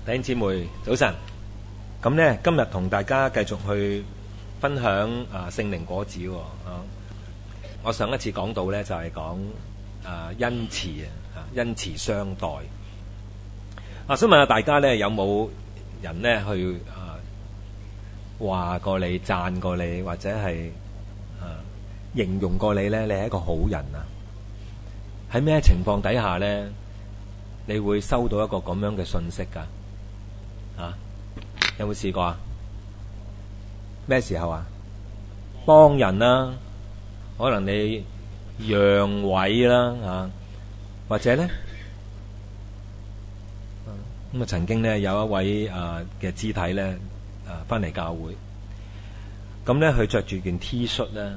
弟兄姊妹早晨。咁呢，今日同大家繼續去分享聖靈果子喎。我上一次講到呢，就係講恩慈恩慈相待。想問下大家呢，有冇人呢去話過你、讚過你，或者係形容過你呢？你係一個好人啊？喺咩情況底下呢，你會收到一個咁樣嘅信息㗎？有冇試過啊？咩時候啊？幫人啦，可能你讓位啦，或者咧，咁曾經咧有一位嘅肢體咧翻嚟教會，咁咧佢着住件 T 恤咧，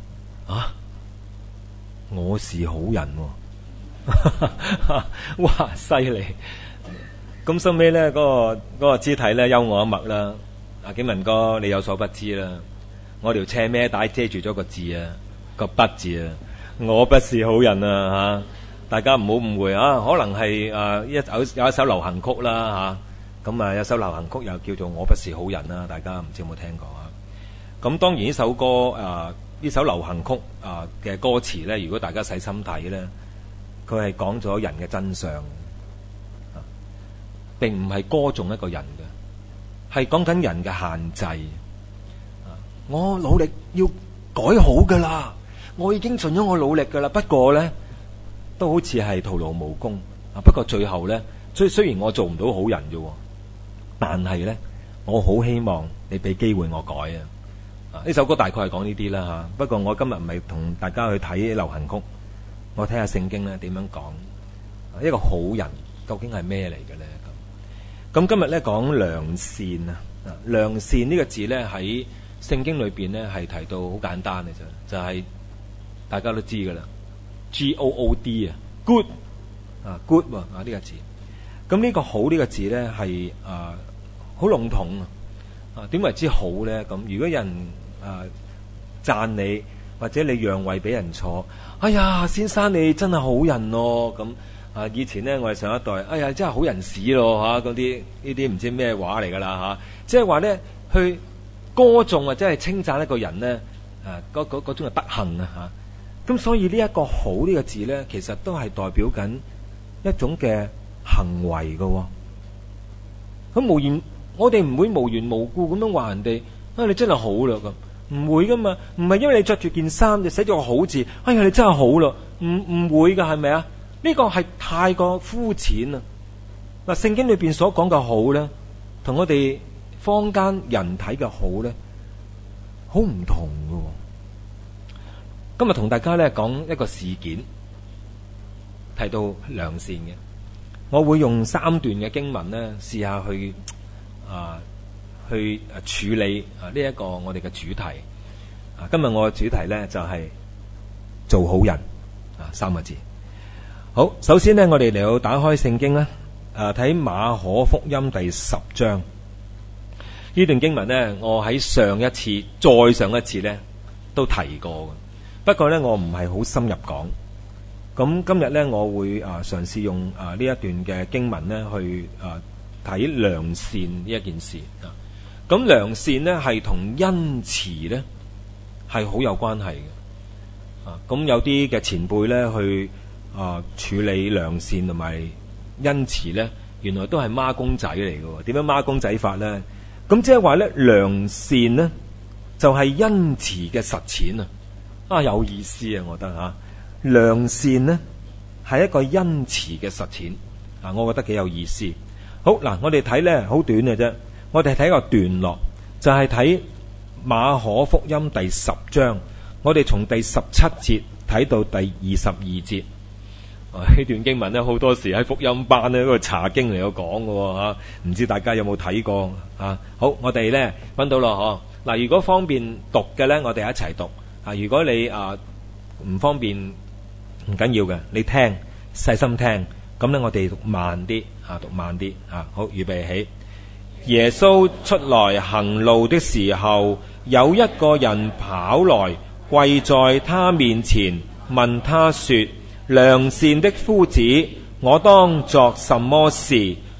我是好人喎，哇，犀利！咁收尾咧，嗰個肢體咧幽我一默啦。景文哥，你有所不知啦，我條斜孭帶遮住咗個字啊，個不字啊，我不是好人啊，大家唔好誤會啊，可能係有一首流行曲啦，咁有首流行曲又叫做我不是好人啦，大家唔知有冇聽過啊？咁當然呢首歌呢首流行曲嘅歌詞咧，如果大家細心睇咧，佢係講咗人嘅真相。並唔係歌頌一個人嘅，係講緊人嘅限制。我努力要改好噶啦，我已經盡咗我努力噶啦，不過咧都好似係徒勞無功。不過最後咧，雖然我做唔到好人啫，但係咧我好希望你俾機會我改啊！呢首歌大概係講呢啲啦吓。不過我今日唔係同大家去睇流行曲，我睇下聖經咧點樣講一個好人究竟係咩嚟嘅咧？咁今日咧講良善啊，良善呢個字咧喺聖經裏邊咧係提到好簡單嘅啫，就係大家都知噶啦 ，G-O-O-D 啊 ，good ，good 呢個字。咁呢個好呢個字咧係好籠統啊，點為之好咧？咁如果有人讚你或者你讓位俾人坐，哎呀，先生你真係好人咯咁。以前咧，我哋上一代，哎呀，真係好人屎咯嚇！嗰啲呢啲唔知咩話嚟噶啦嚇，即係話咧，去歌頌或者係稱讚一個人咧，嗰種嘅德行啊嚇。咁所以呢一個好呢個字咧，其實都係代表緊一種嘅行為嘅。咁我哋唔會無緣無故咁樣話人哋，你真係好啦咁，唔會噶嘛。唔係因為你着住件衫就寫咗個好字，哎呀，你真係好啦，唔會噶，係咪啊？呢個係太過膚淺啦！嗱，聖經裏邊所講嘅好咧，同我哋坊間人睇嘅好咧，好唔同嘅。今日同大家咧講一個事件，提到良善嘅，我會用3段嘅經文咧，試下去處理呢一個我哋嘅主題。今日我嘅主題咧就係做好人3個字。好，首先呢，我哋嚟到打開聖經啦，睇馬可福音第10章呢段經文呢，我喺上一次、再上一次呢都提過嘅，不過呢，我唔係好深入講。咁今日呢，我會嘗試用呢一段嘅經文呢去睇良善呢一件事。咁良善呢係同恩慈呢係好有關係嘅。咁有啲嘅前輩呢去處理良善同埋恩慈咧，原來都係孖公仔嚟嘅。點樣孖公仔法咧？咁即係話咧，良善咧就係恩慈嘅實踐啊！有意思啊，我覺得吓，良善咧係一個恩慈嘅實踐啊，我覺得幾有意思。好嗱，我哋睇咧好短嘅啫，我哋睇一個段落，就係睇馬可福音第10章，我哋從第17節睇到第22節。呢段經文咧，好多時喺福音班咧嗰個查經嚟有講嘅吓，唔知大家有冇睇過啊？好，我哋咧揾到咯嗬。嗱，如果方便讀嘅咧，我哋一齊讀。如果你唔方便，唔緊要嘅，你聽細心聽。咁咧，我哋讀慢啲讀慢啲好，預備起。耶穌出來行路的時候，有一個人跑來跪在他面前，問他說：良善的夫子，我當作什麼事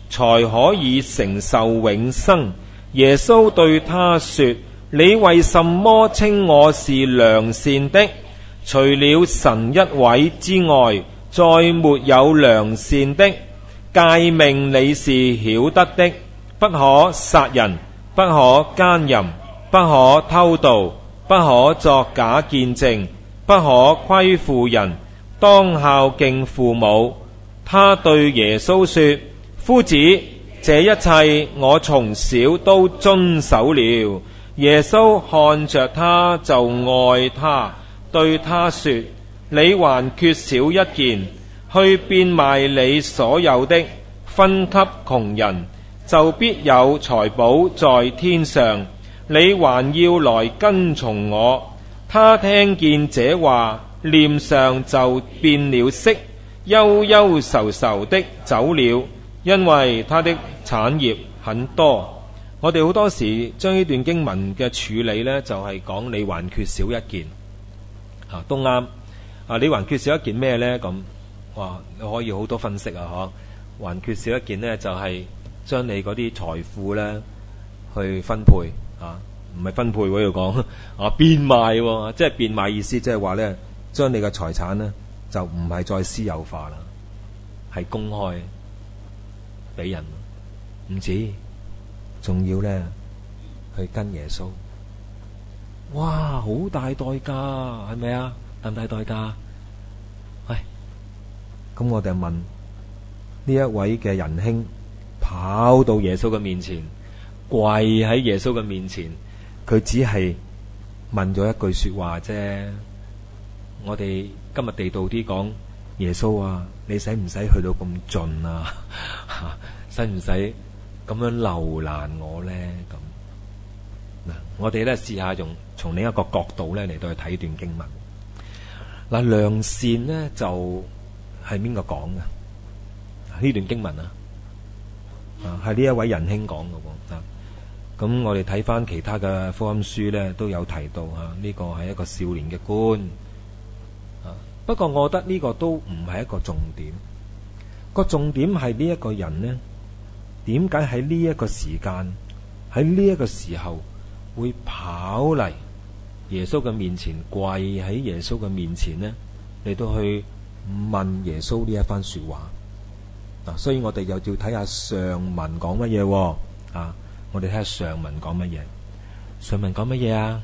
才可以承受永生。耶穌對他說：你為什麼稱我是良善的？除了神一位之外，再沒有良善的。誡命你是曉得的：不可殺人，不可姦淫，不可偷盜，不可作假見證，不可虧負人，當孝敬父母。他對耶穌說：夫子，這一切我從小都遵守了。耶穌看着他就愛他，對他說：你還缺少一件，去變賣你所有的，分給窮人，就必有財寶在天上。你還要來跟從我。他聽見這話，臉上就變了色，憂憂愁愁的走了，因為他的產業很多。我哋好多時將呢段經文嘅處理呢，就係講你還缺少一件，都啱。你還缺少一件咩呢？咁哇，你可以好多分析啊！還缺少一件呢，就係將你嗰啲財富呢去分配唔係分配喎，要講變賣，即係變賣意思，即係話呢，將你嘅財產呢，就唔係再私有化啦，係公開俾人，唔止，仲要呢去跟耶穌。哇，好大代價，係咪啊？大唔大代價？喂，咁我哋問呢一位嘅仁兄，跑到耶穌嘅面前，跪喺耶穌嘅面前，佢只係問咗一句說話啫。我哋今日地道啲講，耶穌啊，你使唔使去到咁盡啊？使唔使咁樣留難我呢？咁嗱，我哋咧試下用從另一個角度咧嚟到去睇段經文。嗱，良善呢就係邊個講嘅？呢段經文係呢一位仁兄講嘅。咁我哋睇翻其他嘅福音書咧，都有提到呢個係一個少年嘅官。不過我覺得呢個都唔係一個重點。個重點係呢一個人呢，點解喺呢一個時間，喺呢一個時候會跑嚟耶穌嘅面前，跪喺耶穌嘅面前呢，嚟到去問耶穌呢一番說話。所以我哋又要睇下上文講乜嘢。我哋睇下上文講乜嘢。上文講乜嘢啊？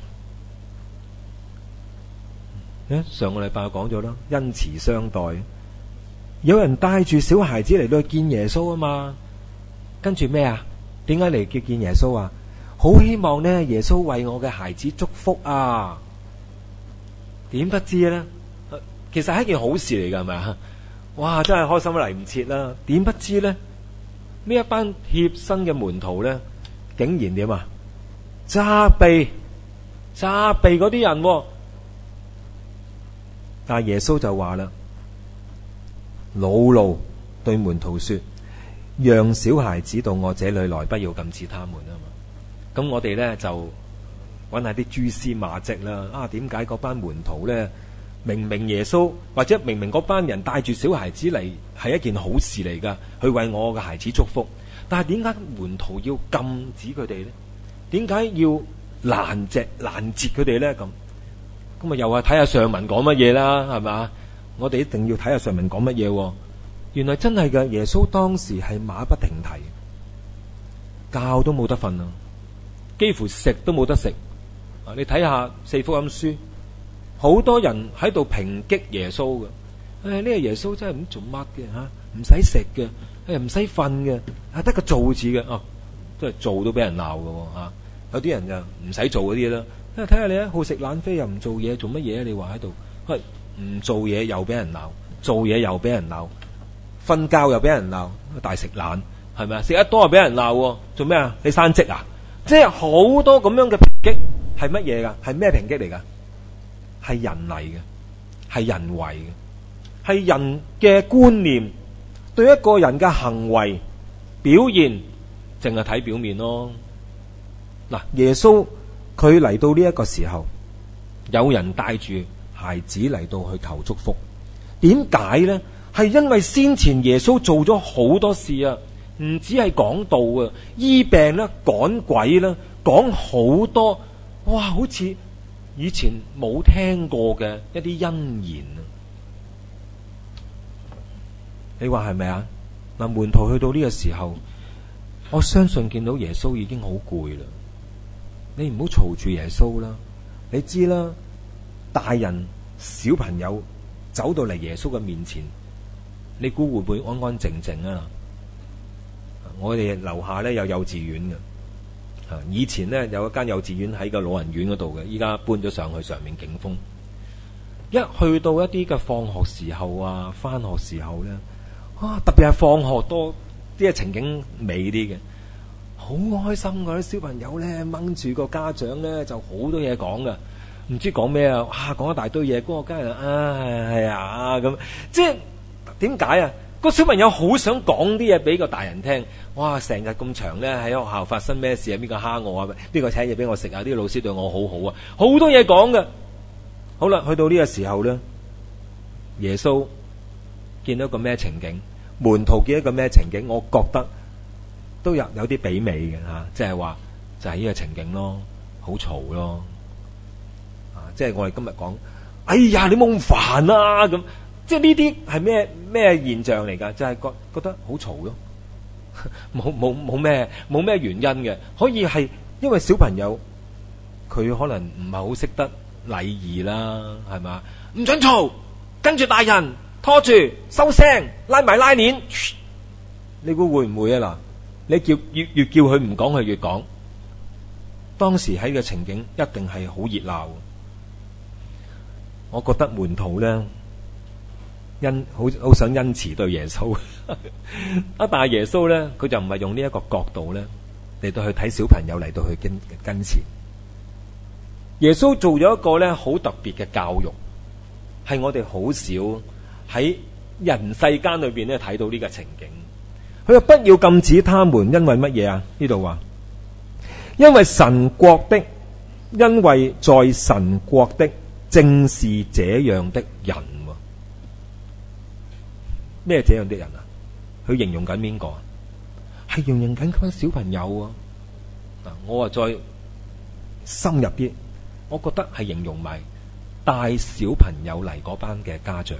上個禮拜講咗啦，恩慈相待。有人帶住小孩子嚟到去見耶穌啊嘛，跟住咩啊？點解嚟叫見耶穌啊？好希望呢耶穌為我嘅孩子祝福啊！點不知呢？其實係一件好事嚟噶，係咪啊？哇，真係開心得嚟唔切啦！點不知呢？呢一班貼身嘅門徒呢，竟然點啊？責備嗰啲人。但係耶穌就話啦，惱怒對門徒說：讓小孩子到我這裏來，不要禁止他們啊嘛。咁我哋呢，就揾下啲蛛絲馬跡啦。點解嗰班門徒呢，明明耶穌或者明明嗰班人帶住小孩子嚟係一件好事嚟噶，去為我嘅孩子祝福，但係點解門徒要禁止佢哋呢？點解要攔截佢哋呢？咁又話睇下上文講乜嘢啦，係嘛？我哋一定要睇下上文講乜嘢。原來真係嘅，耶穌當時係馬不停蹄，覺都冇得瞓啊，幾乎食都冇得食。你睇下四福音書，好多人喺度抨擊耶穌嘅。呢個耶穌真係唔做乜嘅吓，唔使食嘅，唔使瞓嘅，得個做字嘅。即係做都俾人鬧嘅吓。有啲人就唔使做嗰啲啦。睇下你好食懶飛又唔做嘢，做乜嘢？你話喺度，唔做嘢又俾人鬧，做嘢又俾人鬧，瞓覺又俾人鬧，大食懶係咪啊？食得多又俾人鬧，做咩啊？你生積啊？即係好多咁樣嘅抨擊，係乜嘢噶？係咩抨擊嚟噶？係人嚟嘅，係人為嘅，係人嘅觀念對一個人嘅行為表現，淨係睇表面咯。嗱，耶穌佢嚟到呢一個時候，有人帶住孩子嚟到去求祝福，點解呢？係因為先前耶穌做咗好多事啊， 唔止係講道啊，醫病啦、趕鬼啦，講好多，哇！好似以前冇聽過嘅一啲恩言啊！你話係咪啊？嗱，門徒去到呢個時候，我相信見到耶穌已經好攰啦。你唔好嘈住耶穌啦，你知啦，大人小朋友走到嚟耶穌嘅面前，你估會唔會安安靜靜啊？我哋樓下咧有幼稚園嘅，以前咧有一間幼稚園喺個老人院嗰度嘅，依家搬咗上去上面景峰。一去到一啲嘅放學時候啊，翻學時候咧，特別係放學多啲嘅情景美啲嘅，好開心㗎啲小朋友咧，掹住個家長咧就好多嘢講㗎，唔知講咩啊，講一大堆嘢，嗰個家人係啊咁，即係點解啊？個小朋友好想講啲嘢俾個大人聽，哇！成日咁長咧喺學校發生咩事啊？邊個蝦我啊？邊個請嘢俾我食啊？呢個老師對我好好啊！好多嘢講㗎。好啦，去到呢個時候咧，耶穌見到個咩情景？門徒見到個咩情景？我覺得都有啲媲美嘅嚇，即係話就係呢個情景咯，好嘈咯，即係我哋今日講，哎呀，你冇咁煩啊咁。即係呢啲係咩現象嚟㗎？就係覺得好嘈咯，冇咩原因嘅，可以係因為小朋友佢可能唔係好識得禮儀啦，係嘛？唔准嘈，跟住大人拖住收聲，拉埋拉鏈，你估會唔會啊？嗱，你叫越叫佢唔講，佢越講。當時喺個情景一定係好熱鬧。我覺得門徒咧。好想恩慈對耶穌但係耶穌咧，佢就唔係用呢一個角度咧嚟到去睇小朋友嚟到去跟前。耶穌做咗一個咧好特別嘅教育，係我哋好少喺人世間裏邊咧睇到呢個情景。佢話不要禁止他們，因為乜嘢啊？呢度話，因為神國的，因為在神國的正是這樣的人。咩這樣的人啊？佢形容緊邊個啊？係形容緊嗰班小朋友啊！我再深入啲，我覺得係形容埋帶小朋友嚟嗰班嘅家長，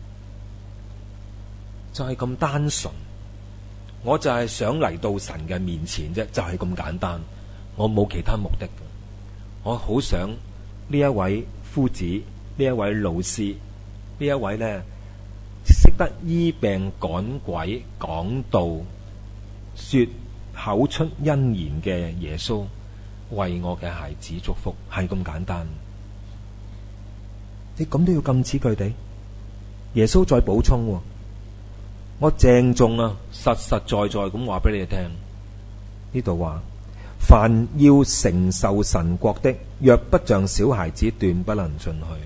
就係咁單純。我就係想嚟到神嘅面前啫，就係咁簡單。我冇其他目的。我好想呢一位夫子，呢一位老師，呢一位咧。識得醫病趕鬼講道說口出恩言嘅耶穌為我嘅孩子祝福，係咁簡單。你咁都要禁止佢哋？耶穌再補充，我鄭重啊，實實在在咁話俾你哋聽。呢度話，凡要承受神國的，若不像小孩子，斷不能進去。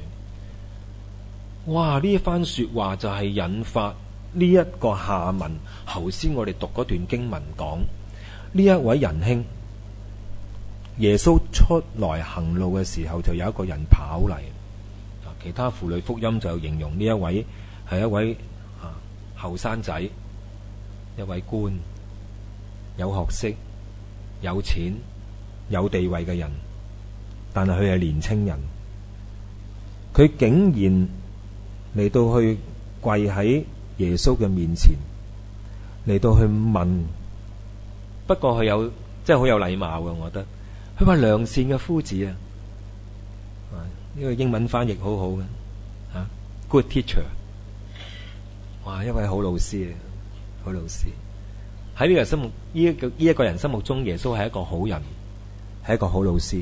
哇！呢一番說話就係引發呢一個下文。頭先我哋讀嗰段經文講，呢一位仁兄，耶穌出來行路嘅時候，就有一個人跑嚟。其他婦女福音就形容呢一位係一位後生仔，一位官，有學識、有錢、有地位嘅人，但係佢係年青人，佢竟然嚟到去跪喺耶穌嘅面前，嚟到去問。不過佢有即係好有禮貌嘅，我覺得。佢話良善嘅夫子啊，呢個英文翻譯好好嘅，good teacher。哇，一位好老師啊，好老師。喺呢個人心目，呢一個人心目中，耶穌係一個好人，係一個好老師。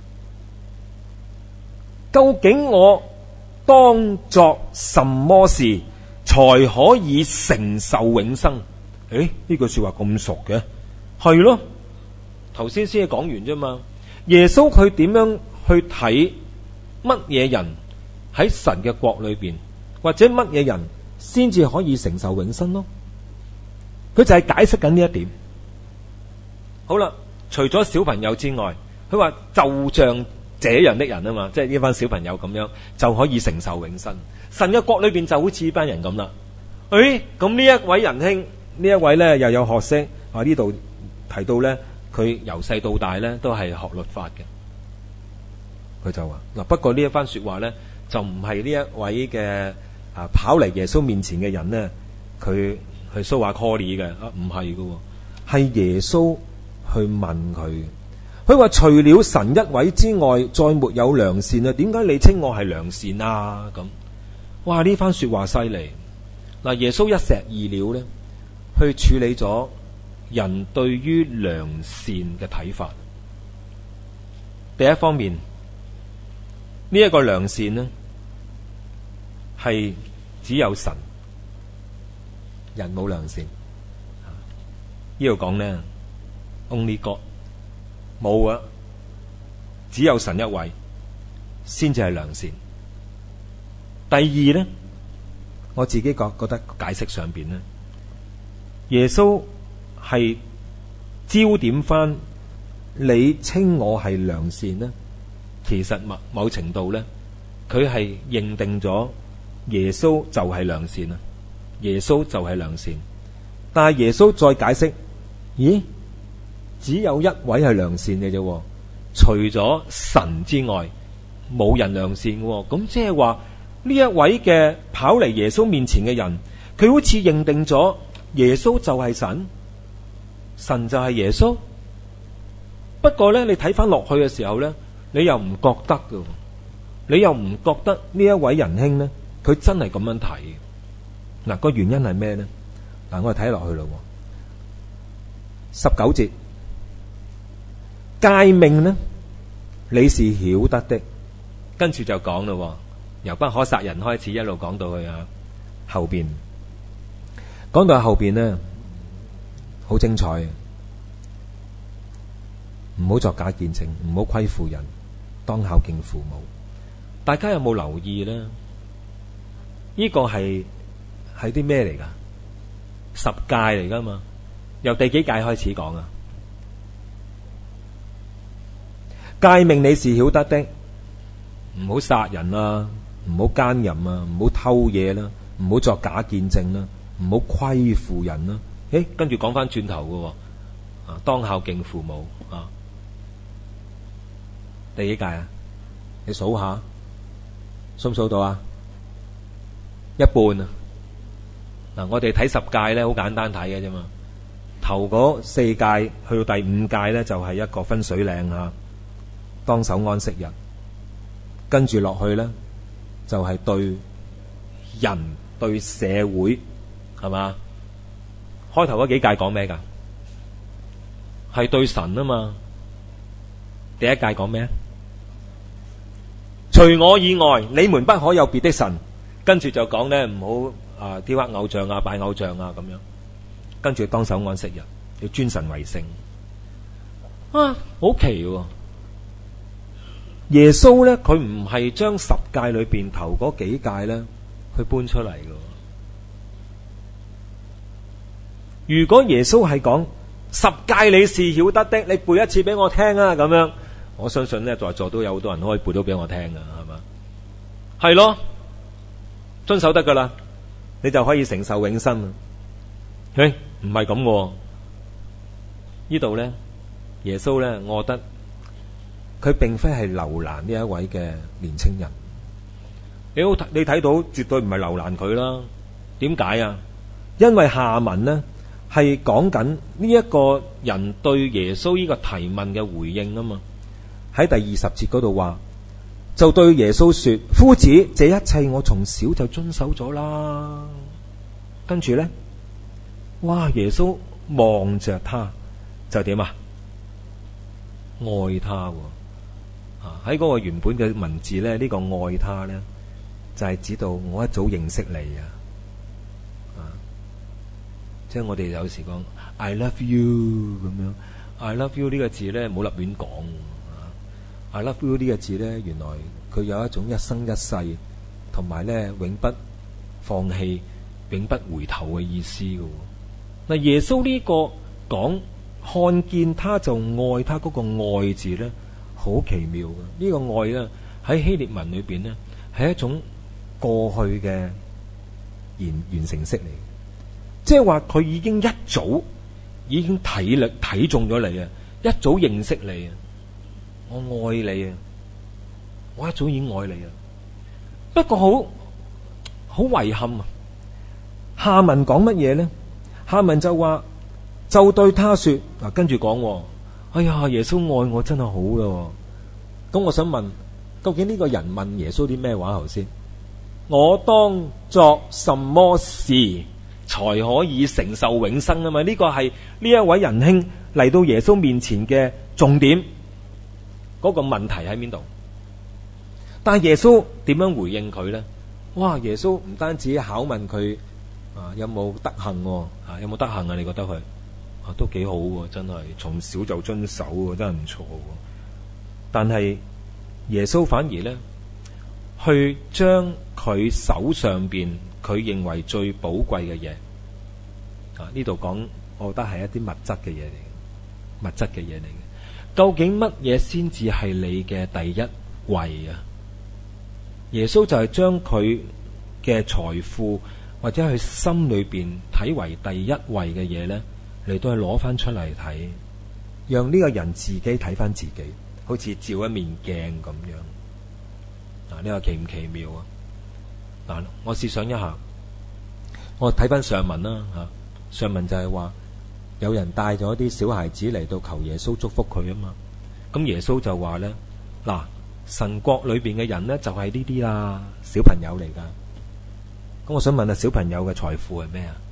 究竟我當作什麼事才可以承受永生？呢句說話咁熟嘅，係咯，頭先先講完啫嘛。耶穌佢點樣去睇乜嘢人喺神嘅國裏邊，或者乜嘢人先至可以承受永生咯？佢就係解釋緊呢一點。好啦，除咗小朋友之外，佢話就像這樣的人啊嘛，即係呢班小朋友咁樣就可以承受永生。神嘅國裏邊就好似呢班人咁啦。咁呢一位仁兄呢一位咧又有學識啊，呢度提到咧佢由細到大咧都係學律法嘅。佢就話嗱，不過呢一番說話咧就唔係呢一位嘅跑嚟耶穌面前嘅人咧，佢去蘇話 call 嘅唔係嘅，係耶穌去問佢。佢話除了神一位之外，再沒有良善啊！點解你稱我係良善啊？咁，哇！呢番說話犀利嗱，耶穌一石二鳥咧，去處理咗人對於良善嘅睇法。第一方面，呢一個良善呢，係只有神，人冇良善。呢度講呢 only God。冇啊，只有神一位先至係良善。第二呢，我自己覺得解釋上邊呢，耶穌係焦點翻你稱我係良善呢，其實某程度呢，佢係認定咗耶穌就係良善啊，耶穌就係良善。但係耶穌再解釋，咦？只有一位係良善嘅啫，除咗神之外，冇人良善嘅。咁即係話呢一位嘅跑嚟耶穌面前嘅人，佢好似認定咗耶穌就係神，神就係耶穌。不過咧，你睇翻落去嘅時候咧，你又唔覺得嘅，你又唔覺得呢一位仁兄咧，佢真係咁樣睇。嗱，個原因係咩咧？嗱，我哋睇落去咯，19節。誡命呢，你是曉得的，跟住就講咯，由不可殺人開始，一路講到去後邊，講到後邊呢，好精彩嘅，唔好作假見證，唔好虧負人，當孝敬父母。大家有冇留意呢？呢個係啲咩嚟噶？10誡嚟噶嘛？由第幾誡開始講啊？誡命你是曉得的，唔好殺人啦，唔好奸淫啊，唔好偷嘢啦，唔好作假見證啦，唔好虧負人啦。跟住講翻轉頭嘅，當孝敬父母啊。第幾誡啊？你數下，數唔數到啊？一半啊。嗱，我哋睇10誡咧，好簡單睇嘅啫嘛。頭嗰4誡去到第5誡咧，就係一個分水嶺啊。當守安息日，跟住落去咧，就係對人對社會係嘛？開頭嗰幾誡講咩噶？係對神啊嘛。第一誡講咩？除我以外，你們不可有別的神。跟住就講咧，唔好雕刻偶像啊，拜偶像啊咁樣。跟住當守安息日，要尊神為聖。好奇喎！耶穌咧，佢唔係將10誡裏邊頭嗰幾誡咧，去搬出嚟嘅。如果耶穌係講10誡你是曉得的，你背一次俾我聽啊，咁樣，我相信咧在座都有好多人可以背到俾我聽噶，係嘛？係咯，遵守得噶啦，你就可以承受永生。唔係咁嘅，呢度咧，耶穌咧，我覺得。佢並非係留難呢一位嘅年青人，你睇到絕對唔係留難佢啦。點解啊？因為下文呢係講緊呢一個人對耶穌呢個提問嘅回應啊嘛。喺第20節嗰度話，就對耶穌說：夫子，這一切我從小就遵守咗啦。跟住呢，哇！耶穌望着他就點啊？愛他。喺嗰個原本嘅文字咧，呢個愛他咧，就係指到我一早認識你啊，即係我哋有時講 I love you 咁樣 ，I love you 呢個字咧，唔好立亂講。I love you 呢個字咧，原來佢有一種一生一世，同埋咧永不放棄、永不回頭嘅意思嘅。嗱，耶穌呢個講看見他就愛他嗰個愛字咧。好奇妙嘅，呢個愛咧喺希臘文裏邊咧係一種過去嘅完成式嚟。 即係話佢已經一早已經睇中咗你啊，一早認識你啊，我愛你啊，我一早已經愛你啊。不過好遺憾啊，下文講乜嘢咧？下文就話就對他說，跟住講，哎呀，耶穌愛我真係好咯。咁我想問，究竟呢個人問耶穌啲咩話頭先？我當作什麼事才可以承受永生啊嘛？呢個係呢一位仁兄嚟到耶穌面前嘅重點，嗰個問題喺邊度？但係耶穌點樣回應佢呢？哇！耶穌唔單止考問佢有冇德行有冇德行啊？你覺得佢都幾好喎，真係從小就遵守喎，真係唔錯喎。但係耶穌反而呢，去將佢手上邊佢認為最寶貴嘅嘢呢度講，我覺得係一啲物質嘅嘢嚟嘅，物質嘅嘢嚟嘅。究竟乜嘢先至係你嘅第一位啊？耶穌就係將佢嘅財富或者佢心裏邊睇為第一位嘅嘢呢，嚟到去攞翻出嚟睇，讓呢個人自己睇翻自己，好似照一面鏡咁樣。呢個奇唔奇妙啊？我試想一下，我睇翻上文啦吓，上文就係話有人帶咗啲小孩子嚟到求耶穌祝福佢啊嘛。咁耶穌就話呢，嗱，神國裏邊嘅人呢，就係呢啲啦，小朋友嚟噶。咁我想問下，小朋友嘅財富係咩啊？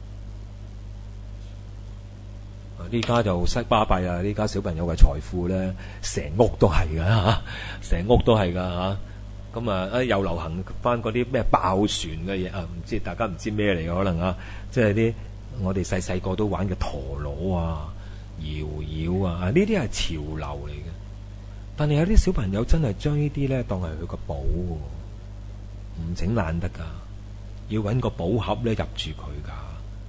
呢家就失巴閉啦！呢家小朋友嘅財富咧，成屋都係噶吓，成屋都係噶吓。咁又流行翻嗰啲咩爆船嘅嘢啊？唔知大家唔知咩嚟嘅可能啊？即係啲我哋細細個都玩嘅陀螺啊、搖搖啊，呢啲係潮流嚟嘅。但係有啲小朋友真係將呢啲咧當係佢個寶，唔整爛得噶，要搵個寶盒咧入住佢噶。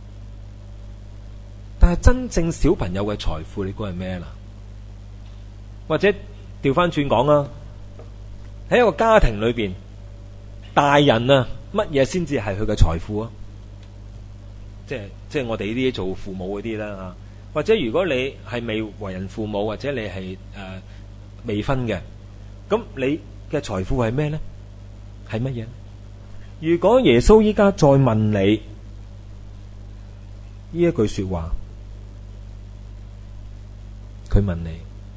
但係真正小朋友嘅財富，你估係咩啦？或者調翻轉講啊，喺一個家庭裏邊，大人啊，乜嘢先至係佢嘅財富啊？即係我哋呢啲做父母嗰啲啦吓，或者如果你係未為人父母，或者你係未婚嘅，咁你嘅財富係咩呢？係乜嘢？如果耶穌依家再問你呢一句說話，佢問你，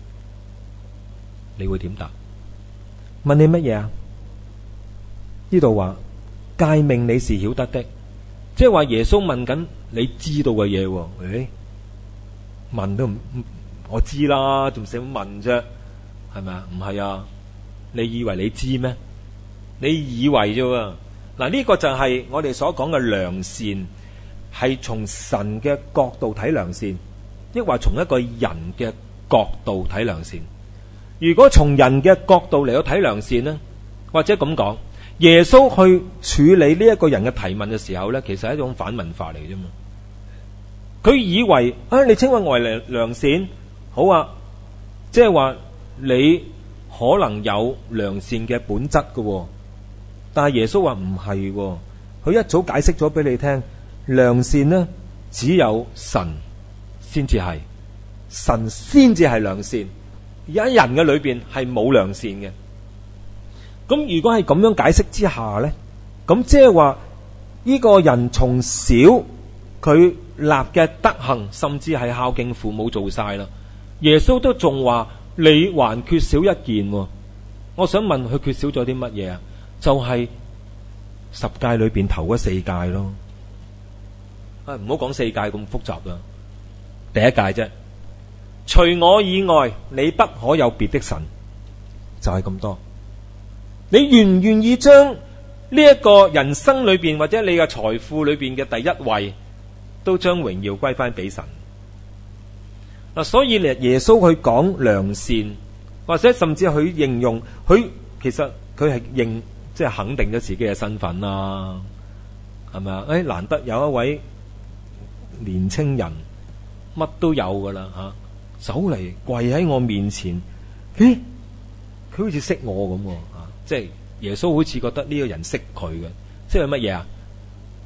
你會點答？問你乜嘢啊？呢度話誡命你是曉得的，即係話耶穌問緊你知道嘅嘢。誒，問都唔，我知啦，仲使問啫？係咪啊？唔係啊！你以為你知咩？你以為啫？嗱，呢個就係我哋所講嘅良善，係從神嘅角度睇良善，抑或從一個人嘅角度睇良善？如果從人嘅角度嚟到睇良善呢，或者咁講，耶穌去處理呢一個人嘅提問嘅時候呢，其實係一種反問法嚟啫嘛。佢以為你稱我為良善，好啊，即係話你可能有良善嘅本質嘅，但係耶穌話唔係，佢一早解釋咗俾你聽，良善呢只有神先至係，神先至係良善，而喺人嘅裏邊係冇良善嘅。咁如果係咁樣解釋之下呢，咁即係話呢個人從小佢立嘅德行，甚至係孝敬父母做晒啦，耶穌都仲話你還缺少一件。我想問佢缺少咗啲乜嘢啊？就係十誡裏邊頭嗰四誡咯。唔好講四誡咁複雜啦，第一誡啫，除我以外你不可有別的神，就係咁多。你願唔願意將呢一個人生裏邊或者你嘅財富裏邊嘅第一位都將榮耀歸翻俾神？所以耶穌去講良善，或者甚至佢形容佢，其實佢係即係肯定咗自己嘅身份啦，係咪啊？難得有一位年青人乜都有噶啦吓，走嚟跪喺我面前，佢好似識我咁，即係耶穌好似覺得呢個人識佢嘅，即係乜嘢啊？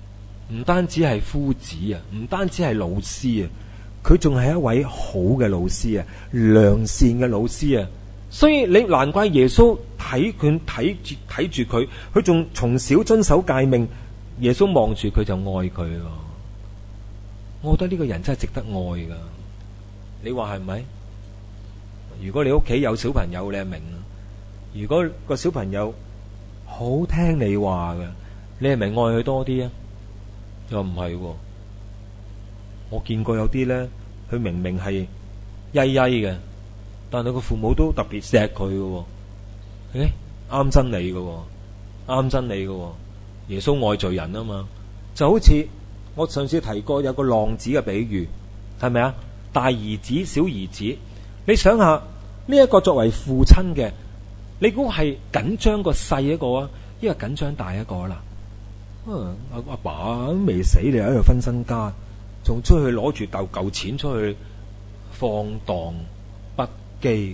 唔單止係夫子啊，唔單止係老師啊，佢仲係一位好嘅老師啊，良善嘅老師啊。所以你難怪耶穌睇住佢，佢仲從小遵守誡命。耶穌望住佢就愛佢咯。我覺得呢個人真係值得愛噶。你話係咪？如果你屋企有小朋友，你係明啦。如果個小朋友好聽你話嘅，你係咪愛佢多啲啊？又唔係喎。我見過有啲咧，佢明明係曳曳嘅，但係個父母都特別錫佢嘅。啱真理嘅，啱真理嘅。耶穌愛罪人啊嘛，就好似我上次提過有個浪子嘅比喻，係咪啊？大兒子、小兒子，你想下呢一個作為父親嘅，你估係緊張個細一個啊，抑或緊張大一個啦？阿爸都未死，你喺度分身家，仲出去攞住嚿錢出去放蕩不羈。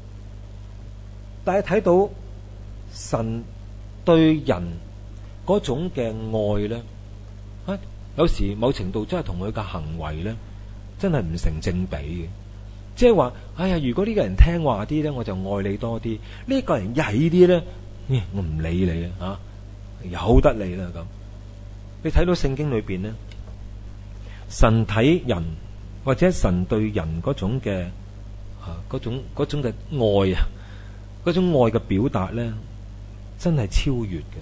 但係睇到神對人嗰種嘅愛咧，有時某程度真係同佢嘅行為咧，真係唔成正比嘅。即係話，哎呀，如果呢個人聽話啲咧，我就愛你多啲；呢個人曳啲咧，我唔理你啊，由得你啦咁。你睇到聖經裏邊咧，神睇人或者神對人嗰種嘅嗰種嘅愛啊，嗰種愛嘅表達咧，真係超越嘅。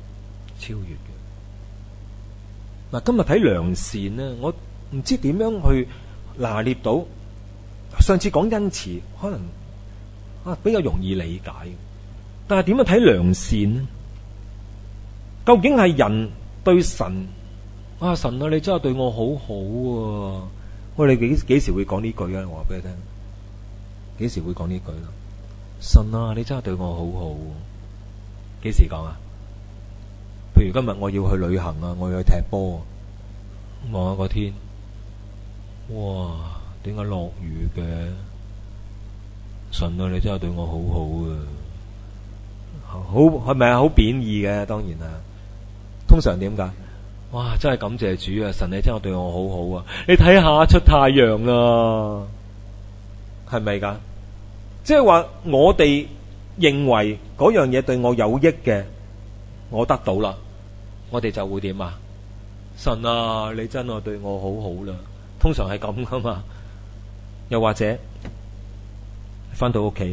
嗱，今日睇良善咧，我唔知點樣去拿捏到。上次講恩慈，可能比較容易理解，但係點樣睇良善呢？究竟係人對神神啊，你真係對我好好啊！我哋幾時會講呢句啊？我話俾你聽，幾時會講呢句啦？神啊，你真係對我好好，幾時講啊？譬如今日我要去旅行啊，我要去踢波，望下個天，哇！點解落雨嘅？神啊，你真係對我好好啊！好係咪啊？好貶義嘅，當然啦。通常點解？哇！真係感謝主啊！神你真係對我好好啊！你睇下出太陽啦，係咪噶？即係話我哋認為嗰樣嘢對我有益嘅，我得到啦，我哋就會點啊？神啊，你真係對我好好啦。通常係咁噶嘛。又或者翻到屋企，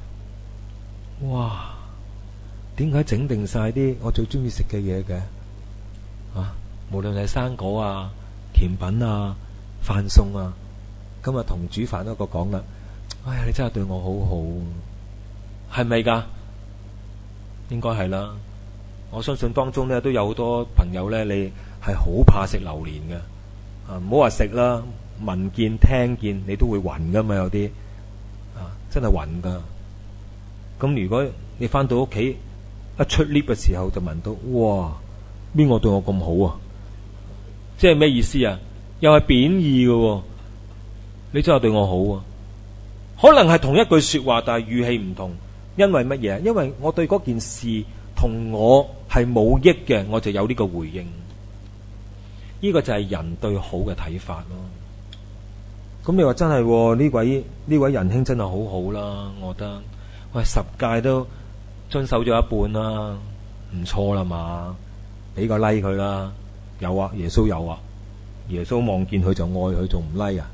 哇！點解整定晒啲我最中意食嘅嘢嘅？無論係生果啊、甜品啊、飯餸啊，今日同煮飯嗰個講啦，哎呀，你真係對我好好，係咪噶？應該係啦。我相信當中咧都有好多朋友咧，你係好怕食榴蓮嘅，唔好話食啦。聞見聽見你都會暈噶嘛，有啲真係暈噶。咁如果你翻到屋企一出 lift 嘅時候就聞到，哇！邊個對我咁好啊？即係咩意思啊？又係貶義嘅，你真係對我好啊？可能係同一句說話，但係語氣唔同。因為乜嘢？因為我對嗰件事同我係冇益嘅，我就有呢個回應。呢個就係人對好嘅睇法咯。咁你話真係呢位仁兄真係好好啦，我覺得喂10誡都遵守咗一半啦，唔錯啦嘛，俾個 like 佢啦。有啊，耶穌有啊，耶穌望見佢就愛佢，仲唔 like 啊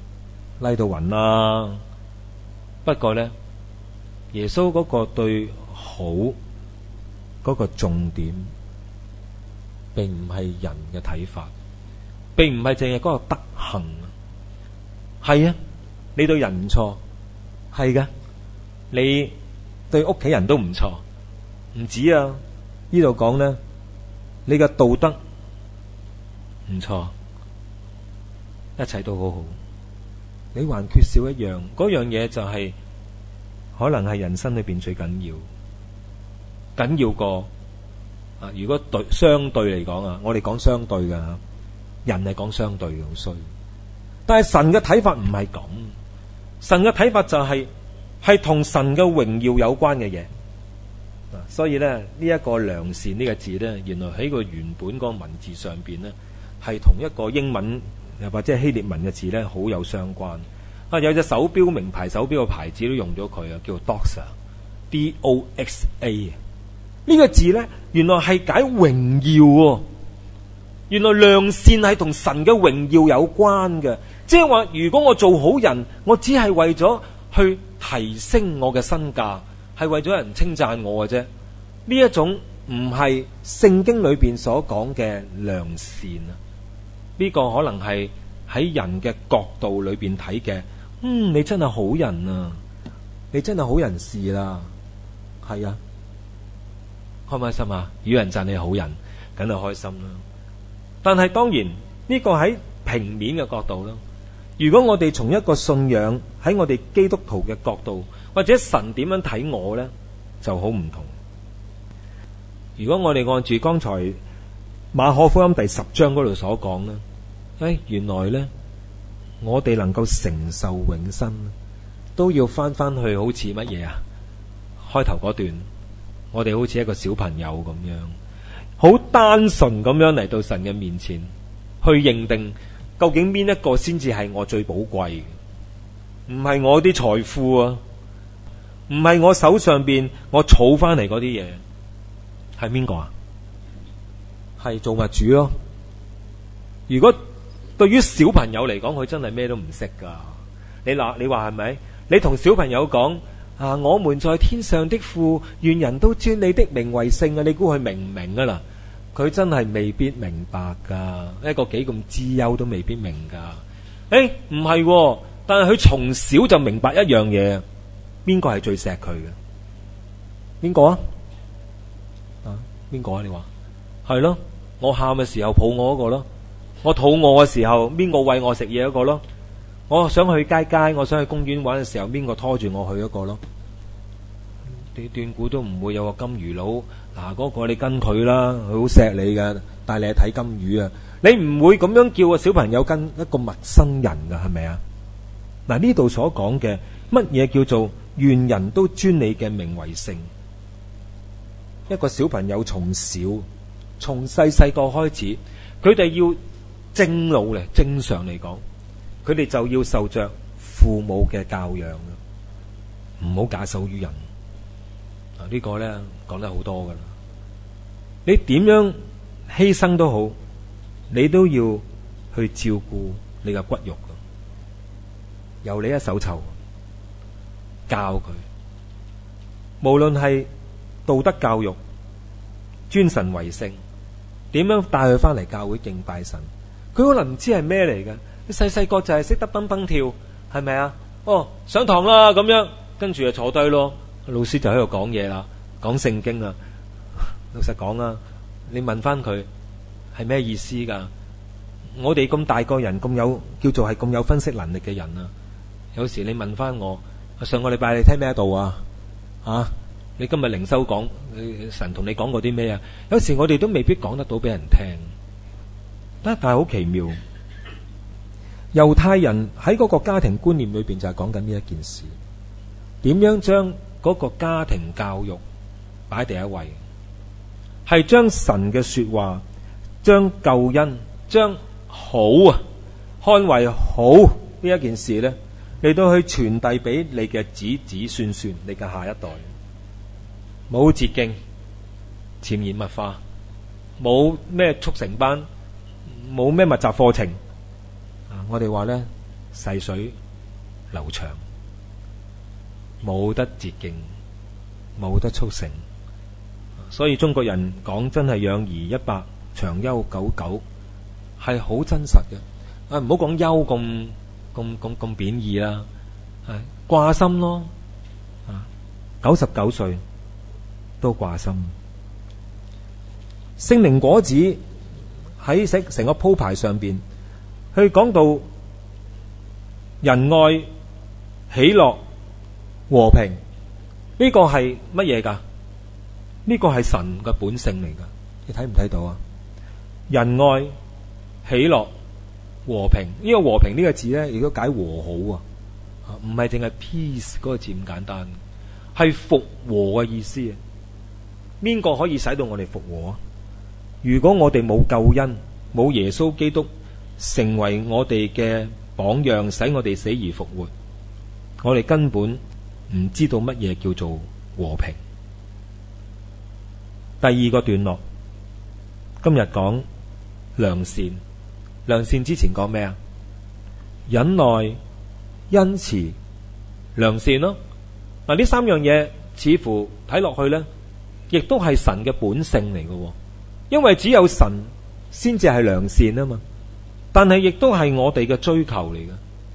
？like 到暈啦。不過咧，耶穌嗰個對好嗰個重點，並唔係人嘅睇法，並唔係淨係嗰個德行。係啊，你對人唔錯，係噶，你對屋企人都唔錯，唔止啊！呢度講咧，你嘅道德唔錯，一切都好好。你還缺少一樣，嗰樣嘢就係可能係人生裏邊最緊要過如果相對嚟講啊，我哋講相對噶，人係講相對嘅，好衰。但係神嘅睇法唔係咁，神嘅睇法就係同神嘅榮耀有關嘅嘢， 所以咧，呢一個良善呢個字咧，原來喺個原本嗰個文字上邊咧，係同一個英文又或者係希臘文嘅字咧，好有相關。有隻手錶名牌手錶嘅牌子都用咗佢啊，叫做 Doxa，D-O-X-A。呢個字咧，原來係解榮耀喎。原來良善係同神嘅榮耀有關嘅，即係話如果我做好人，我只係為咗去提升我嘅身價，係為咗人稱讚我嘅啫。呢一種唔係聖經裏邊所講嘅良善啊，呢個可能係喺人嘅角度裏邊睇嘅。你真係好人啊，你真係好人士啦，係啊，開唔開心啊？有人讚你好人，梗係開心啦。但係當然呢個喺平面嘅角度啦。如果我哋從一個信仰喺我哋基督徒嘅角度，或者神點樣睇我呢，就好唔同。如果我哋按住剛才馬可福音第10章嗰度所講呢，原來呢，我哋能夠承受永生，都要翻翻去好似乜嘢啊？開頭嗰段，我哋好似一個小朋友咁樣，好單純咁樣嚟到神嘅面前，去認定究竟邊一個先至係我最寶貴嘅？唔係我啲財富啊，唔係我手上邊我儲翻嚟嗰啲嘢，係邊個啊？係造物主咯。如果對於小朋友嚟講，佢真係咩都唔識噶。你話係咪？你同小朋友講啊，我們在天上的父，願人都尊你的名為聖啊！你估佢明唔明啊？嗱，佢真係未必明白噶，一個幾咁資優都未必明噶。唔係，但係佢從小就明白一樣嘢，邊個係最錫佢嘅？邊個啊？邊個啊？你話係咯？我喊嘅時候抱我嗰個咯，我肚餓嘅時候邊個餵我食嘢嗰個咯，我想去街，我想去公園玩嘅時候，邊個拖住我去嗰個咯？你斷估都唔會有個金魚佬嗱，嗰個你跟佢啦，佢好錫你噶，帶你去睇金魚啊！你唔會咁樣叫個小朋友跟一個陌生人噶，係咪啊？嗱，呢度所講嘅乜嘢叫做願人都尊你嘅名為聖？一個小朋友從細個開始，佢哋要正路嚟，正常嚟講，佢哋就要受着父母嘅教養，唔好假手於人。呢個咧講得好多噶啦，你點樣犧牲都好，你都要去照顧你嘅骨肉，由你一手湊教佢，無論係道德教育、尊神為聖，點樣帶佢翻嚟教會敬拜神，佢可能唔知係咩嚟嘅。你細細個就係識得蹦蹦跳，係咪啊？上堂啦咁樣，跟住就坐低咯。老師就喺度講嘢啦，講聖經啊。老實講啊，你問翻佢係咩意思噶？我哋咁大個人，咁有叫做係咁有分析能力嘅人啊，有時你問翻我，上個禮拜你聽咩道啊？你今日靈修講神同你講過啲咩啊？有時我哋都未必講得到俾人聽，但係好奇妙。猶太人喺嗰個家庭觀念裏邊就係講緊呢一件事，點樣將嗰個家庭教育擺第一位，係將神嘅說話、將救恩、將好看為好呢一件事呢，嚟到去傳遞俾你嘅子子孫孫，你嘅下一代。冇捷徑，潛移默化，冇咩速成班，冇咩密集課程。我哋話呢，細水流長，冇得捷徑，冇得速成。所以中國人講真係養兒100，長憂99，係好真實嘅。唔好講憂咁貶義啦，掛心咯。99歲都掛心。聖靈果子喺成個鋪排上邊，去講到仁愛、喜樂、和平，呢個係乜嘢噶？呢個係神嘅本性嚟噶，你睇唔睇到啊？仁愛、喜樂、和平，呢個和平呢個字咧，亦都解和好啊，唔係淨係 peace 嗰個字咁簡單，係復和嘅意思啊。 邊個可以使到我哋復活啊？如果我哋冇救恩，冇耶穌基督成為我哋嘅榜樣，使我哋死而復活，我哋根本唔知道乜嘢叫做和平。第二個段落，今日講良善。良善之前講咩啊？忍耐、恩慈、良善咯。嗱，呢三樣嘢似乎睇落去呢，亦都係神嘅本性嚟嘅，因為只有神先至係良善啊嘛。但係亦都係我哋嘅追求嚟嘅。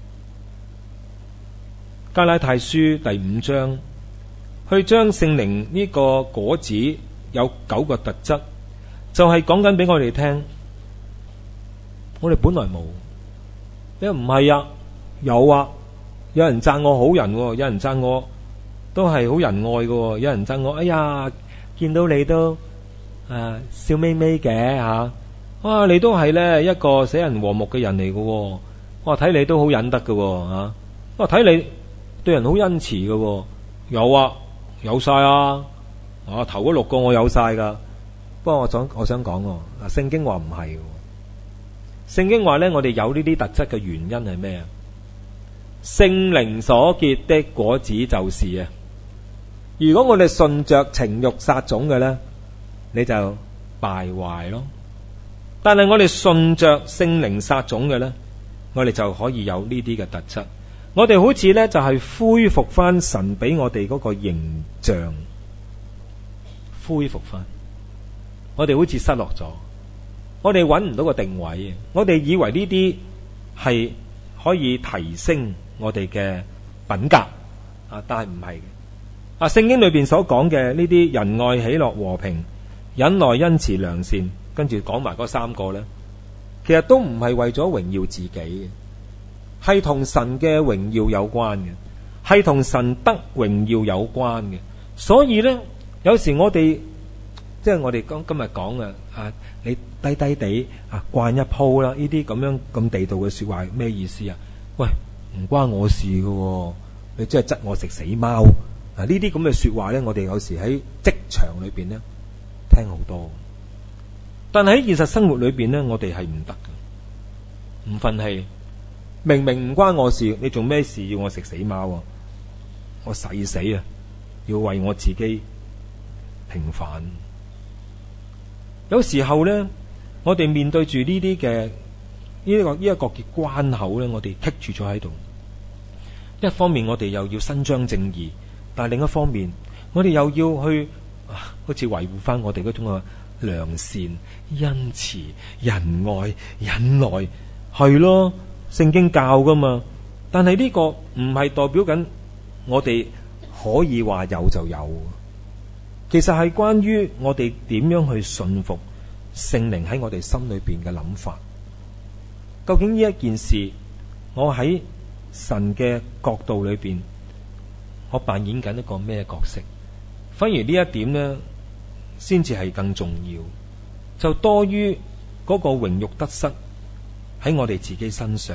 加拉太書第5章去將聖靈呢個果子有9個特質，就係講緊俾我哋聽，我哋本來冇。你話唔係啊？有啊，有人讚我好人，有人讚我都係好仁愛嘅，有人讚我，哎呀，見到你都笑眯眯嘅吓，哇，你都係咧一個使人和睦嘅人嚟嘅，我話睇你都好忍得嘅吓，我話睇你對人好恩慈嘅，有啊，有晒啊，頭嗰6個我有晒噶。不過我想講，聖經話唔係嘅。聖經話咧，我哋有呢啲特質嘅原因係咩啊？聖靈所結的果子就是啊。如果我哋順着情慾撒種嘅咧，你就敗壞咯。但係我哋順着聖靈撒種嘅咧，我哋就可以有呢啲嘅特質。我哋好似咧就係恢復翻神俾我哋嗰個形象，恢復翻。我哋好似失落咗，我哋揾唔到個定位，我哋以為呢啲係可以提升我哋嘅品格啊，但係唔係嘅。聖經裏邊所講嘅呢啲仁愛、喜樂、和平、忍耐、恩慈、良善，跟住講埋嗰3個呢，其實都唔係為咗榮耀自己嘅，係同神嘅榮耀有關嘅，係同神得榮耀有關嘅。所以呢，有時我哋即係我哋今日講你低低地慣一鋪啦，呢啲咁樣咁地道嘅說話咩意思啊？喂，唔關我事嘅，你真係窒我食死貓。呢啲咁嘅說話呢，我哋有時喺職場裏邊呢聽好多，但係喺現實生活裏邊呢，我哋係唔得嘅，唔忿氣。明明唔關我事，你做咩事要我食死貓啊？我誓死啊，要為我自己平反。有時候呢，我哋面對住呢啲嘅呢一個嘅關口呢，我哋棘住咗喺度。一方面我哋又要伸張正義，但係另一方面我哋又要去好似維護翻我哋嗰種嘅良善、恩慈、仁愛、忍耐，係咯，聖經教噶嘛。但係呢個唔係代表緊我哋可以話有就有，其實係關於我哋點樣去信服聖靈喺我哋心裏邊嘅諗法。究竟呢一件事，我喺神嘅角度裏邊，我扮演緊一個咩角色？反而呢一點呢，先至係更重要，就多於嗰個榮辱得失喺我哋自己身上。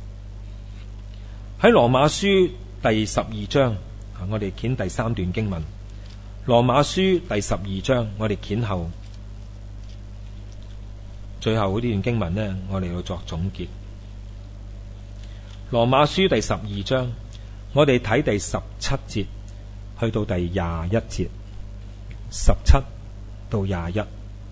喺羅馬書第12章，我哋掀第3段經文。羅馬書第12章，我哋掀後最後嗰段經文呢，我哋要作總結。羅馬書第12章，我哋睇第17節去到第21節，17到21，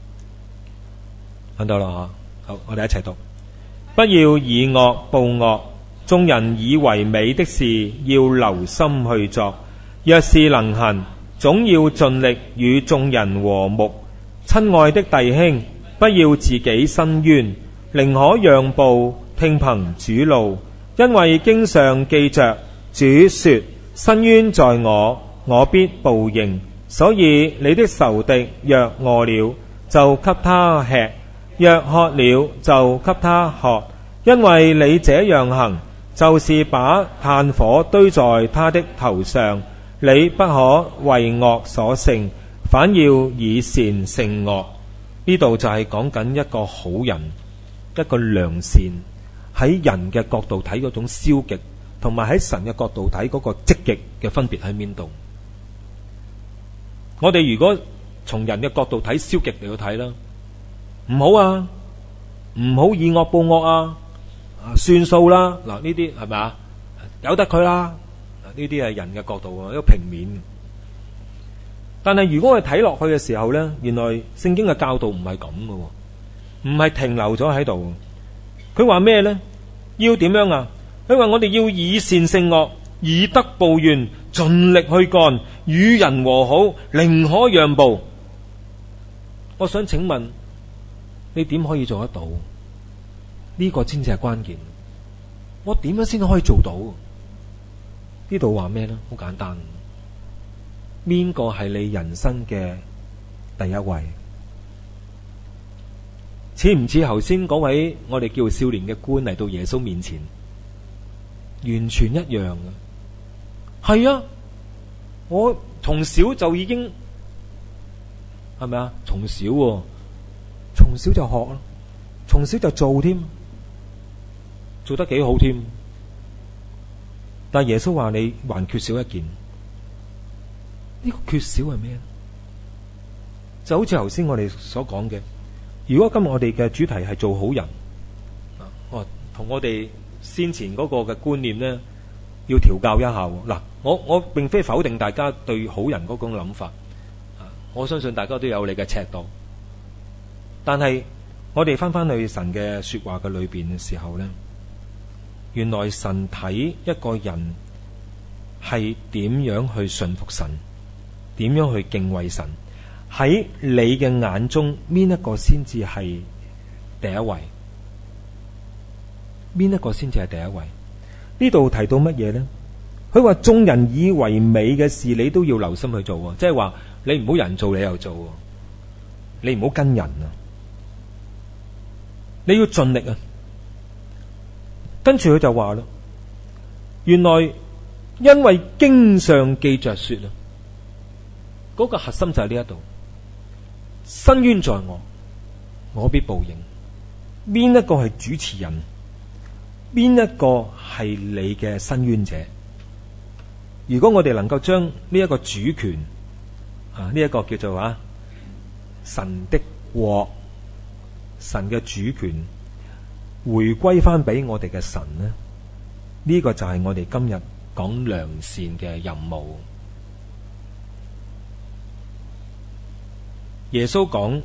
看到啦。好，我哋一齊讀。不要以惡報惡，眾人以為美的事要留心去做，若是能行，總要盡力與眾人和睦。親愛的弟兄，不要自己申冤，寧可讓步，聽憑主怒。因為經上記着，主說：申冤在我，我必報應。所以你的仇敵若餓了，就給他吃；若渴了，就給他喝。因為你這樣行，就是把炭火堆在他的頭上。你不可為惡所勝，反要以善勝惡。呢度就係講緊一個好人，一個良善，喺人嘅角度睇嗰種消極，同埋喺神嘅角度睇嗰個積極嘅分別喺邊度？我哋如果從人嘅角度睇，消極嚟去睇啦，唔好啊，唔好以惡報惡啊，算數啦。嗱，呢啲係咪啊？由得佢啦。呢啲係人嘅角度啊，一個平面。但係如果我哋睇落去嘅時候咧，原來聖經嘅教導唔係咁嘅，唔係停留咗喺度。佢話咩咧？要點樣啊？佢話我哋要以善勝惡，以德報怨，盡力去幹，與人和好，寧可讓步。我想請問你點可以做得到？呢個先至係關鍵。我點樣先可以做到？呢度話咩呢？好簡單，邊個係你人生嘅第一位？似唔似頭先嗰位我哋叫少年嘅官嚟到耶穌面前？完全一樣嘅。係啊，我從小就已經係咪啊？從小就學啦，從小就做添，做得幾好添。但係耶穌話你還缺少一件，呢個缺少係咩？就好似頭先我哋所講嘅，如果今日我哋嘅主題係做好人，同我哋先前嗰個嘅觀念呢，要調教一下。嗱，我並非否定大家對好人嗰種諗法，我相信大家都有你嘅尺度。但係我哋翻去神嘅說話嘅裏邊嘅時候呢，原來神睇一個人係點樣去信服神，點樣去敬畏神，喺你嘅眼中邊一個先至係第一位？邊一個先至係第一位？呢度提到乜嘢呢？佢話眾人以為美嘅事，你都要留心去做，即係話你唔好人做你又做，你唔好跟人啊，你要盡力啊。跟住佢就話啦，原來因為經上記着說啦，嗰個核心就係呢一度，伸冤在我，我必報應。邊一個係主持人？邊一個係你嘅伸冤者？如果我哋能夠將呢一個主權呢一個叫做神的國，神嘅主權回歸翻俾我哋嘅神呢，呢個就係我哋今日講良善嘅任務。耶穌講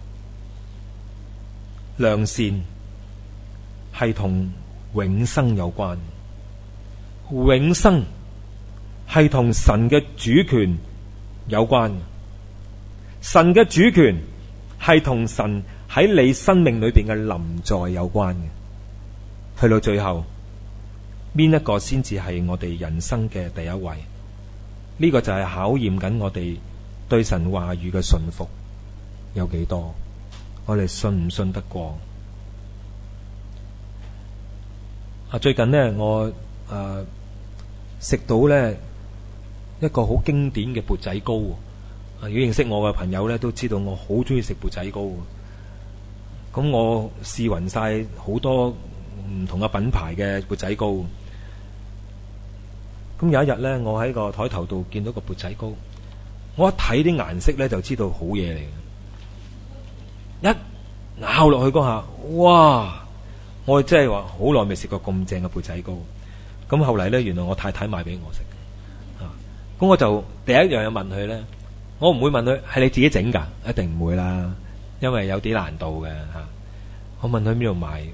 良善係同永生有關，永生係同神嘅主權有關，神嘅主權係同神喺你生命裏邊嘅臨在有關嘅。去到最後，邊一個先至係我哋人生嘅第一位？呢個就係考驗緊我哋對神話語嘅信服有幾多，我哋信唔信得過？最近呢，我食到呢一個好經典嘅缽仔糕。如果認識我嘅朋友呢，都知道我好中意食缽仔糕。咁我試勻晒好多唔同嘅品牌嘅缽仔糕。咁有一日呢，我喺個台頭度見到個缽仔糕，我一睇啲顏色呢，就知道好嘢嚟嘅。一咬落去嗰下，哇！我真係話好耐未食過咁正嘅缽仔糕。咁後嚟呢，原來我太太買俾我食。咁我就第一樣嘢問佢呢，我唔會問佢係你自己整噶，一定唔會啦，因為有啲難度嘅吓。我問佢邊度買，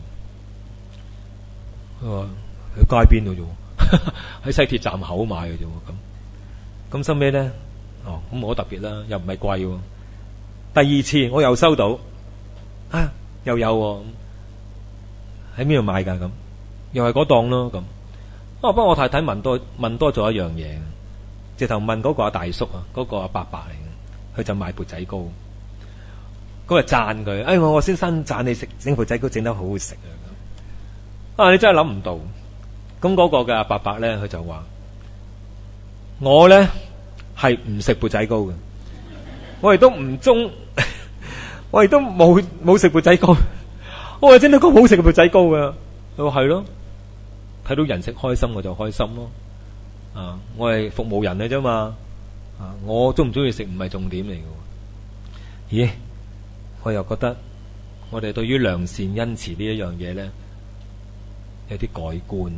佢話喺街邊度啫，喺西鐵站口買嘅啫。咁收尾呢，咁冇特別啦，又唔係貴。第二次我又收到，又有喺邊度買噶？咁又係嗰檔咯。咁不過我太太問多咗一樣嘢，直頭問嗰個阿大叔啊，嗰個阿伯伯嚟嘅，佢就賣缽仔糕。咁就讚佢，我先生讚你食整缽仔糕整得好好食啊！你真係諗唔到。咁嗰個嘅阿伯伯咧，佢就話：我咧係唔食缽仔糕嘅，我亦都唔中，我亦都冇食缽仔糕。我話整到咁好食嘅缽仔糕嘅，佢話係咯，睇到人食開心我就開心咯。我係服務人嘅啫嘛，我中唔中意食唔係重點嚟嘅。 咦，我又覺得我哋對於良善恩慈呢一樣嘢呢，有啲改觀。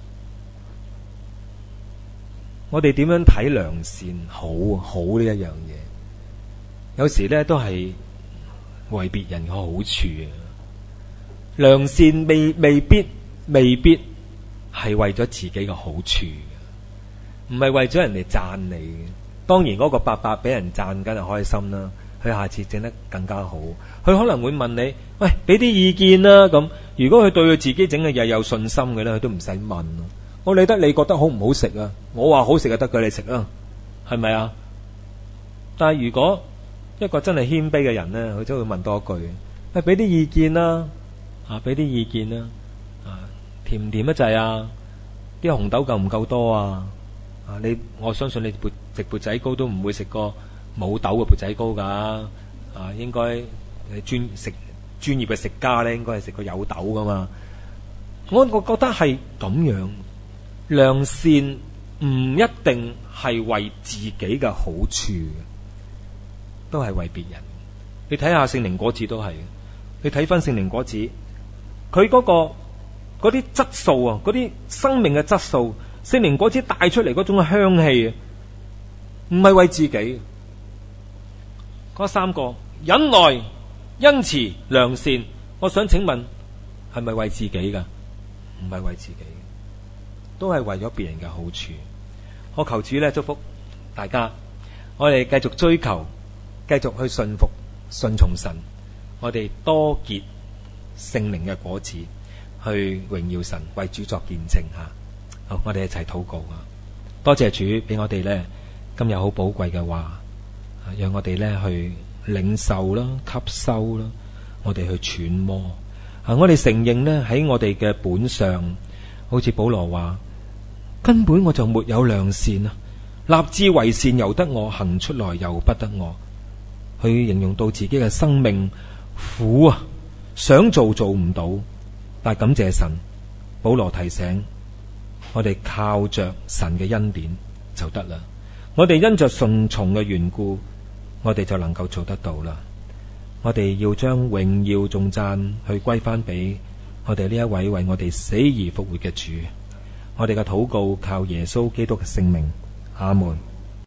我哋點樣睇良善好呢一樣嘢？有時呢都係為別人嘅好處啊！良善未必係為咗自己嘅好處，唔係為咗人哋讚你嘅。當然嗰個伯伯俾人讚梗係開心啦，佢下次整得更加好。佢可能會問你：喂，俾啲意見啦。咁如果佢對佢自己整嘅嘢有信心嘅咧，佢都唔使問。我理得你覺得好唔好食啊？我話好食就得嘅，你食啦，係咪啊？但係如果一個真係謙卑嘅人咧，佢就會問多一句：喂，俾啲意見啦，俾啲意見啦，甜唔甜得滯啊？啲紅豆夠唔夠多啊？我相信你食缽仔糕都唔會食過冇豆嘅缽仔糕噶，應該專業嘅食家咧，應該係食過有豆噶嘛。我覺得係咁樣，良善唔一定係為自己嘅好處，都係為別人。你睇下聖靈果子都係，你睇翻聖靈果子，佢嗰啲質素啊，嗰啲生命嘅質素，聖靈果子帶出嚟嗰種香氣啊，唔係為自己。嗰三個忍耐、恩慈、良善，我想請問係咪為自己噶？唔係為自己，都係為咗別人嘅好處。我求主咧祝福大家，我哋繼續追求，繼續去順服、順從神，我哋多結聖靈嘅果子，去榮耀神，為主作見證吓。好，我哋一齊禱告啊！多謝主俾我哋咧今日好寶貴嘅話，讓我哋咧去領受啦、吸收啦，我哋去揣摩。我哋承認咧喺我哋嘅本上，好似保羅話，根本我就沒有良善啊！立志為善由得我，行出來由不得我。去形容到自己嘅生命苦啊，想做唔到，但感謝神。保羅提醒我哋靠着神嘅恩典就得啦。我哋因着順從嘅緣故，我哋就能夠做得到啦。我哋要將榮耀頌讚去歸翻俾我哋呢一位為我哋死而復活嘅主。我哋嘅禱告靠耶穌基督嘅聖名，阿門。